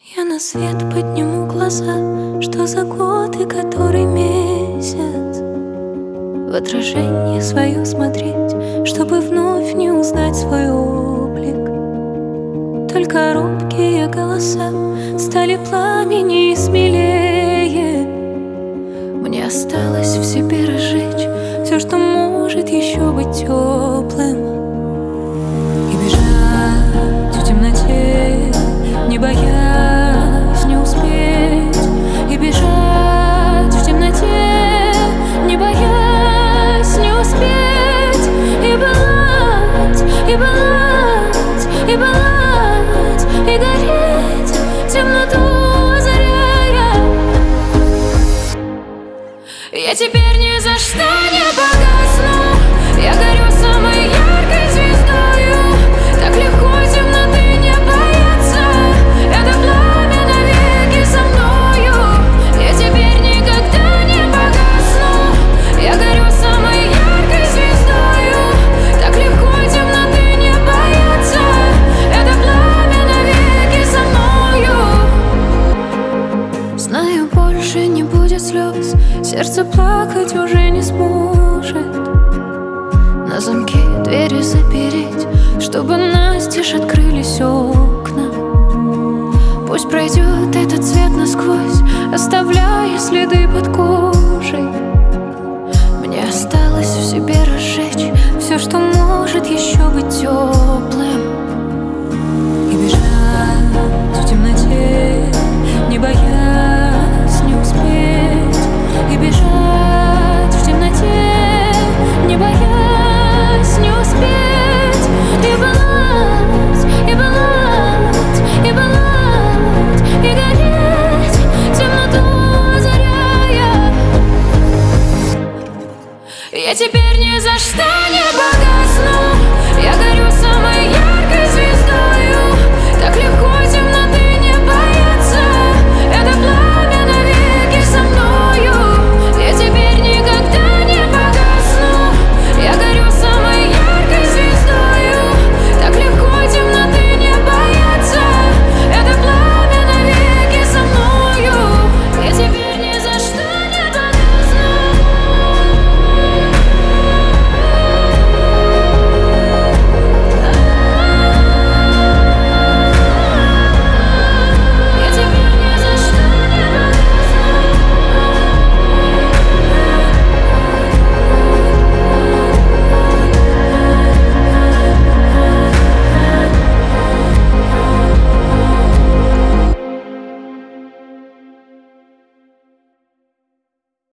Я на свет подниму глаза, что за год и который месяц. В отражение свое смотреть, чтобы вновь не узнать свой облик. Только робкие голоса стали пламени и смелее. Мне осталось в себе разжечь все, что может еще быть теплым. И бежать в темноте, не боясь не успеть. И бежать в темноте, не боясь не успеть. И пылать, и пылать, и пылать, и гореть, темноту озаряя. Я теперь ни за что не погасну. Я горю самой яркой звездою. Так легко темноты не бояться. Это пламя навеки со мною. Я теперь никогда не погасну. Я горю самой яркой звездою. Так легко темноты не бояться. Это пламя навеки со мною. Знаю, больше не будет слез. Сердце плакать уже не сможет. На замке двери запереть, чтобы настежь открылись окна. Пусть пройдет этот свет насквозь, оставляя следы под кожей. Мне осталось в себе разжечь все, что может еще быть теплым. И бежать в темноте, не боясь не успеть. И бежать в темноте, не боясь не успеть. И пылать, и пылать, и пылать, и гореть, темноту озаряя. Я теперь ни за что